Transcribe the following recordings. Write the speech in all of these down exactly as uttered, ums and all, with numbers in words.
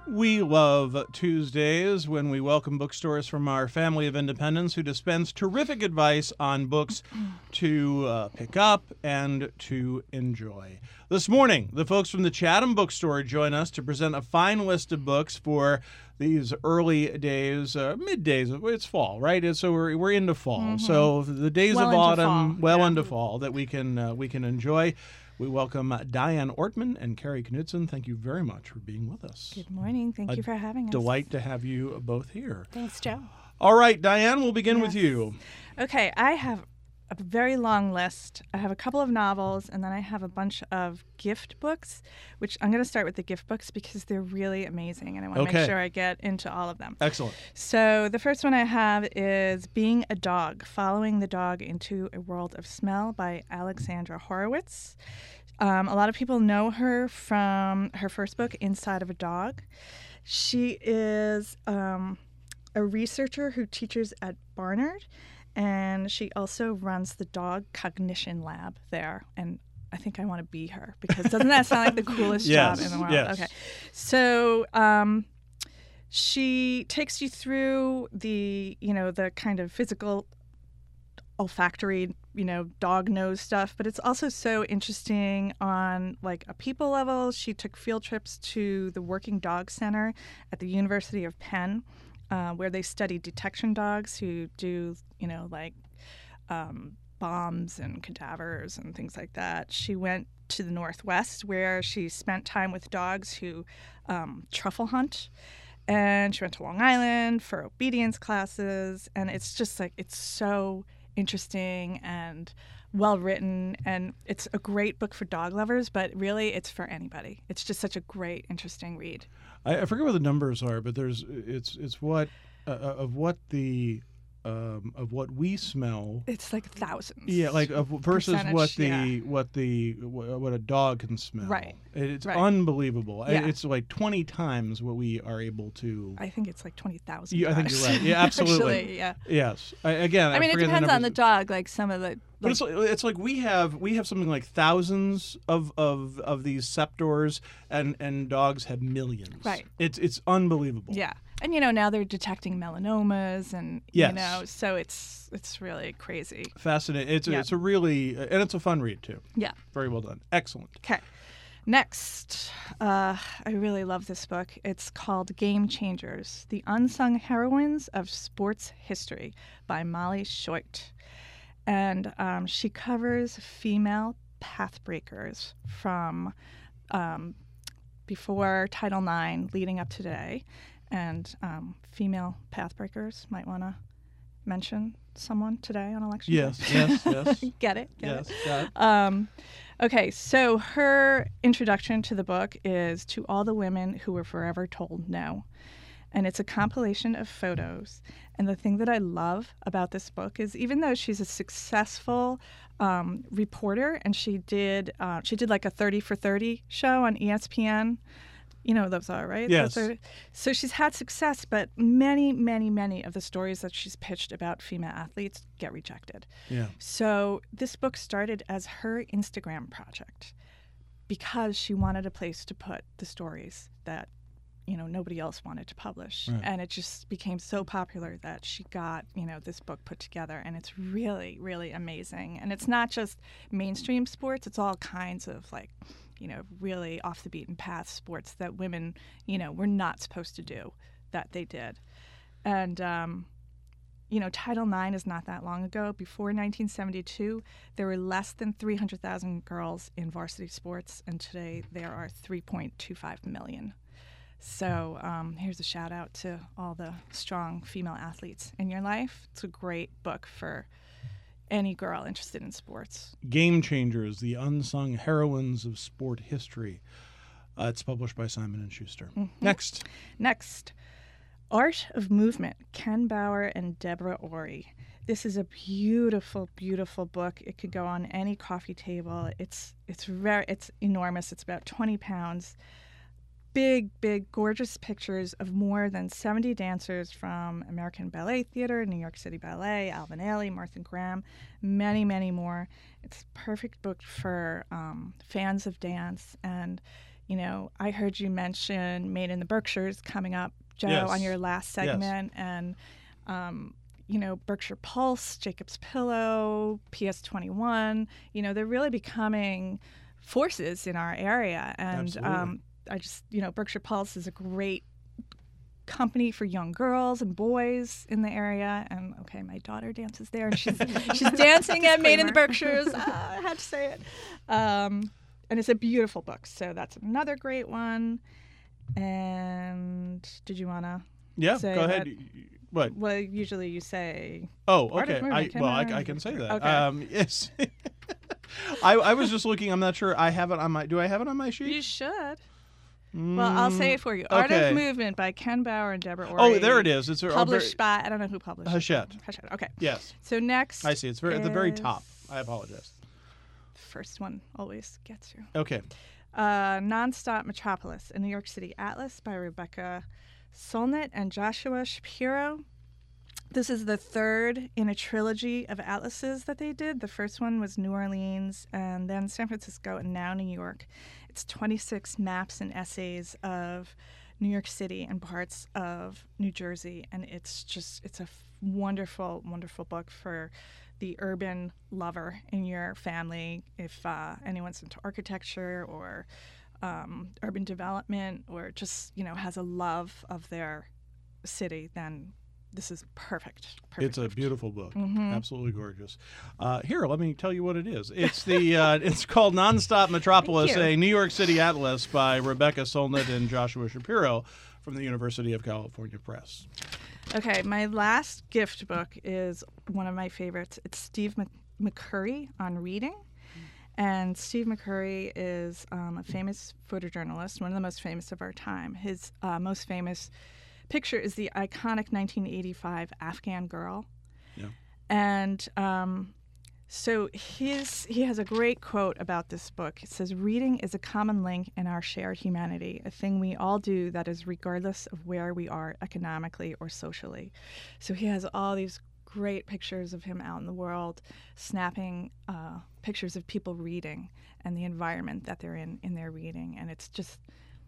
We love Tuesdays when we welcome bookstores from our family of independents who dispense terrific advice on books to uh, pick up and to enjoy. This morning, the folks from the Chatham Bookstore join us to present a fine list of books for these early days, uh, middays. It's fall, right? It's, so we're we're into fall. Mm-hmm. So the days well of autumn, fall. well yeah. into fall, that we can uh, we can enjoy. We welcome Diane Ortman and Carrie Knudsen. Thank you very much for being with us. Good morning. Thank A you for having us. Delight to have you both here. Thanks, Joe. All right, Diane, we'll begin yes. with you. Okay, I have a very long list. I have a couple of novels, and then I have a bunch of gift books, which I'm going to start with the gift books because they're really amazing, and I want to Okay. make sure I get into all of them. Excellent. So the first one I have is Being a Dog, Following the Dog into a World of Smell by Alexandra Horowitz. Um, a lot of people know her from her first book, Inside of a Dog. She is um, a researcher who teaches at Barnard, and she also runs the Dog Cognition Lab there. And I think I want to be her because doesn't that sound like the coolest yes, job in the world? Yes. Okay. So um, she takes you through the, you know, the kind of physical olfactory, you know, dog nose stuff, but it's also so interesting on like a people level. She took field trips to the Working Dog Center at the University of Penn, uh, where they study detection dogs who do, you know, like um, bombs and cadavers and things like that. She went to the Northwest where she spent time with dogs who um, truffle hunt. And she went to Long Island for obedience classes. And it's just like, it's so interesting and well written, and it's a great book for dog lovers, but really it's for anybody. It's just such a great, interesting read. I, I forget what the numbers are, but there's it's it's what uh, of what the um, of what we smell. It's like thousands. Yeah, like of, versus Percentage, what the yeah. what the what a dog can smell. Right. It's right. unbelievable. Yeah. It's like twenty times what we are able to. I think it's like twenty thousand. Yeah, I think you're right. Yeah, absolutely. Actually, yeah. Yes. I, again, I I mean, it forget depends the on the dog. Like some of the. But Like, it's like, it's like we have we have something like thousands of, of, of these Septors, and, and dogs have millions. Right. It's it's unbelievable. yeah, and you know now they're detecting melanomas, and Yes. you know, so it's it's really crazy. Fascinating. It's Yeah. it's a really and it's a fun read too. Yeah. Very well done. Excellent. Okay. Next, uh, I really love this book. It's called Game Changers, The Unsung Heroines of Sports History by Molly Schoit. And um, she covers female pathbreakers from um, before Title nine leading up to today. And um, female pathbreakers, might want to mention someone today on election day. Yes, yes, yes. Get it? Get yes, it? got it. Um, okay, so her introduction to the book is To All the Women Who Were Forever Told No. And it's a compilation of photos. And the thing that I love about this book is even though she's a successful um, reporter, and she did uh, she did like a thirty for thirty show on E S P N. You know what those are, right? Yes. Those are, so she's had success, but many, many, many of the stories that she's pitched about female athletes get rejected. Yeah. So this book started as her Instagram project because she wanted a place to put the stories that, you know, nobody else wanted to publish. Right. And it just became so popular that she got, you know, this book put together. And it's really, really amazing. And it's not just mainstream sports. It's all kinds of, like, you know, really off the beaten path sports that women, you know, were not supposed to do that they did. And, um, you know, Title nine is not that long ago. Before nineteen seventy-two, there were less than three hundred thousand girls in varsity sports, and today there are three point two five million. So um, here's a shout out to all the strong female athletes in your life. It's a great book for any girl interested in sports. Game Changers: The Unsung Heroines of Sport History. Uh, it's published by Simon and Schuster. Mm-hmm. Next. Next, Art of Movement, Ken Bauer and Deborah Ori. This is a beautiful, beautiful book. It could go on any coffee table. It's it's very it's enormous. It's about twenty pounds. Big, big, gorgeous pictures of more than seventy dancers from American Ballet Theater, New York City Ballet, Alvin Ailey, Martha Graham, many, many more. It's a perfect book for um, fans of dance. And, You know, I heard you mention Made in the Berkshires coming up, Joe, Yes. on your last segment, Yes. and um, you know, Berkshire Pulse, Jacob's Pillow, P S twenty-one. You know, they're really becoming forces in our area, and Absolutely. um, I just, you know, Berkshire Pulse is a great company for young girls and boys in the area. And okay, my daughter dances there, and she's she's dancing at Made in the Berkshires. Ah, I had to say it. Um, and it's a beautiful book. So that's another great one. And did you want to? Yeah, say go ahead. that- What? Well, usually you say. Oh, Arctic okay. Moon, I, I well, I, cannot- I can say that. Okay. Um, yes. I, I was just looking. I'm not sure. I have it on my. Do I have it on my sheet? You should. Well, I'll say it for you. Art okay. of Movement by Ken Bauer and Deborah Ori. Oh, there it is. It's a, Published by, I don't know who published it. Hachette. Hachette. Okay. Yes, So next. I see. It's very at the very is- top. I apologize. First one always gets you. Okay. Uh, Nonstop Metropolis, a New York City Atlas by Rebecca Solnit and Joshua Shapiro. This is the third in a trilogy of atlases that they did. The first one was New Orleans, and then San Francisco, and now New York. It's twenty-six maps and essays of New York City and parts of New Jersey, and it's just, it's a f- wonderful, wonderful book for the urban lover in your family. If uh, anyone's into architecture or um, urban development, or just, you know, has a love of their city, then this is perfect. perfect It's a perfect. beautiful book. Mhm. Absolutely gorgeous. Uh, here, let me tell you what it is. It's the uh, it's called Nonstop Metropolis, Thank you. a New York City Atlas by Rebecca Solnit and Joshua Shapiro from the University of California Press. Okay, my last gift book is one of my favorites. It's Steve Mc- McCurry on reading. And Steve McCurry is um, a famous photojournalist, one of the most famous of our time. His uh, most famous picture is the iconic nineteen eighty-five Afghan Girl. Yeah. And um, so his he has a great quote about this book. It says, "Reading is a common link in our shared humanity, a thing we all do that is regardless of where we are economically or socially." So he has all these great pictures of him out in the world, snapping uh, pictures of people reading and the environment that they're in in their reading. And it's just,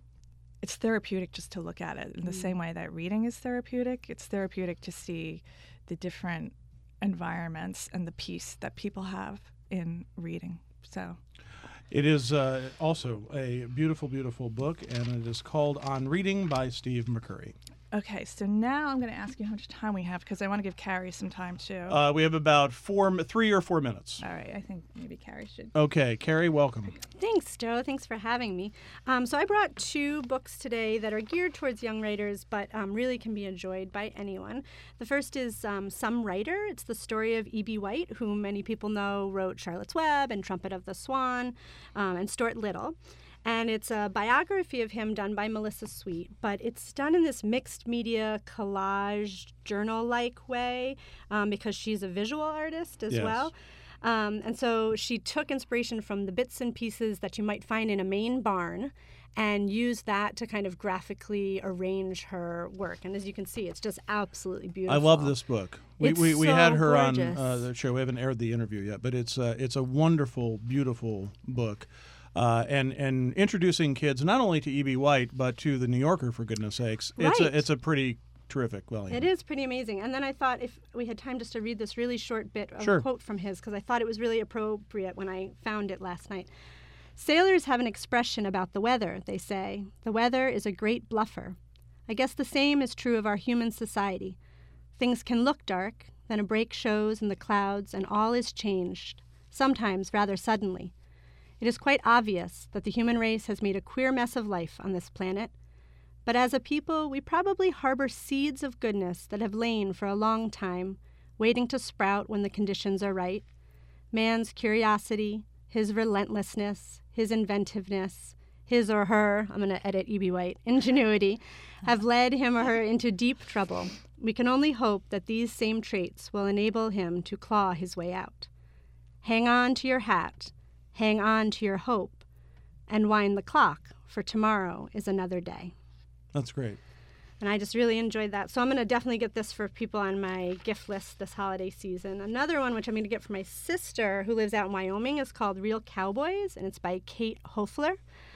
it's therapeutic just to look at it. In the same way that reading is therapeutic, it's therapeutic to see the different environments and the peace that people have in reading. So It is uh, also a beautiful, beautiful book, and it is called On Reading by Steve McCurry. okay, so now I'm going to ask you how much time we have, because I want to give Carrie some time too. Uh, we have about four, three or four minutes. All right, I think maybe Carrie should. Okay, Carrie, welcome. Thanks, Joe. Thanks for having me. Um, so I brought two books today that are geared towards young writers, but um, really can be enjoyed by anyone. The first is um, Some Writer. It's the story of E B. White, who many people know wrote Charlotte's Web and Trumpet of the Swan um, and Stuart Little. And it's a biography of him done by Melissa Sweet, but it's done in this mixed media collage journal-like way um, because she's a visual artist as Yes. well. Um, and so she took inspiration from the bits and pieces that you might find in a Maine barn and used that to kind of graphically arrange her work. And as you can see, it's just absolutely beautiful. I love this book. We It's we, we so had her gorgeous. on uh, the show. We haven't aired the interview yet, but it's uh, it's a wonderful, beautiful book. Uh, and and introducing kids not only to E B. White but to the New Yorker, for goodness sakes. It's Right. a it's a pretty terrific volume. It is pretty amazing. And then I thought if we had time just to read this really short bit of Sure. a quote from his, because I thought it was really appropriate when I found it last night. Sailors have an expression about the weather, they say. The weather is a great bluffer. I guess the same is true of our human society. Things can look dark, then a break shows in the clouds and all is changed, sometimes rather suddenly. It is quite obvious that the human race has made a queer mess of life on this planet. But as a people, we probably harbor seeds of goodness that have lain for a long time, waiting to sprout when the conditions are right. Man's curiosity, his relentlessness, his inventiveness, his or her, I'm going to edit E B. White, ingenuity, have led him or her into deep trouble. We can only hope that these same traits will enable him to claw his way out. Hang on to your hat, hang on to your hope, and wind the clock, for tomorrow is another day. That's great. And I just really enjoyed that. So I'm going to definitely get this for people on my gift list this holiday season. Another one, which I'm going to get for my sister, who lives out in Wyoming, is called Real Cowboys, and it's by Kate Hofler.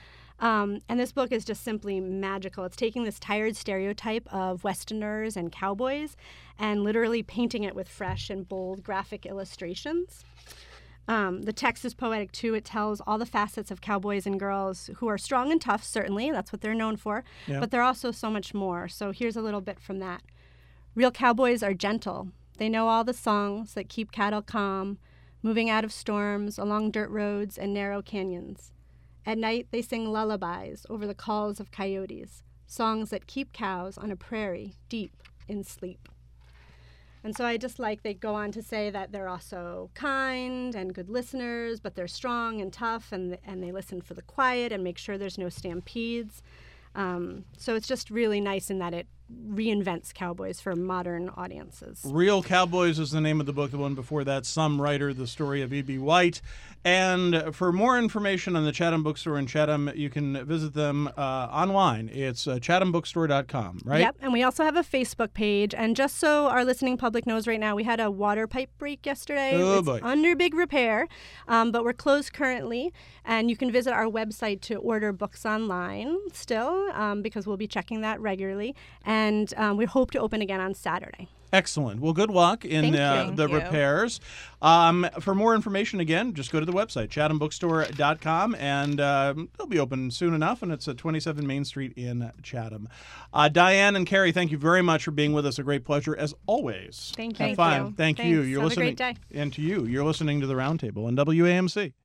Um, and this book is just simply magical. It's taking this tired stereotype of Westerners and cowboys and literally painting it with fresh and bold graphic illustrations. Um, the text is poetic, too. It tells all the facets of cowboys and girls who are strong and tough, certainly. That's what they're known for. Yeah. But they're also so much more. So here's a little bit from that. Real cowboys are gentle. They know all the songs that keep cattle calm, moving out of storms along dirt roads and narrow canyons. At night, they sing lullabies over the calls of coyotes, songs that keep cows on a prairie deep in sleep. And so I just like they go on to say that they're also kind and good listeners, but they're strong and tough, and and they listen for the quiet and make sure there's no stampedes. Um, so it's just really nice in that it reinvents cowboys for modern audiences. Real Cowboys is the name of the book. The one before that, Some Writer, the story of E B. White. And for more information on the Chatham Bookstore in Chatham, you can visit them uh, online. It's uh, chatham bookstore dot com, right? Yep, and we also have a Facebook page. And just so our listening public knows right now, we had a water pipe break yesterday. Oh, it's boy. under big repair, um, but we're closed currently. And you can visit our website to order books online still, um, because we'll be checking that regularly. And um, we hope to open again on Saturday. Excellent. Well, good luck in Thank uh, you. the Thank you. repairs. Um, for more information, again, just go to the website, chatham bookstore dot com, and uh, they'll be open soon enough, and it's at twenty-seven Main Street in Chatham. Uh, Diane and Carrie, thank you very much for being with us. A great pleasure, as always. Thank you. Have Thank fun. you. Thank Thanks. you. You're Have a listening, great day. And to you, you're listening to The Roundtable on W A M C.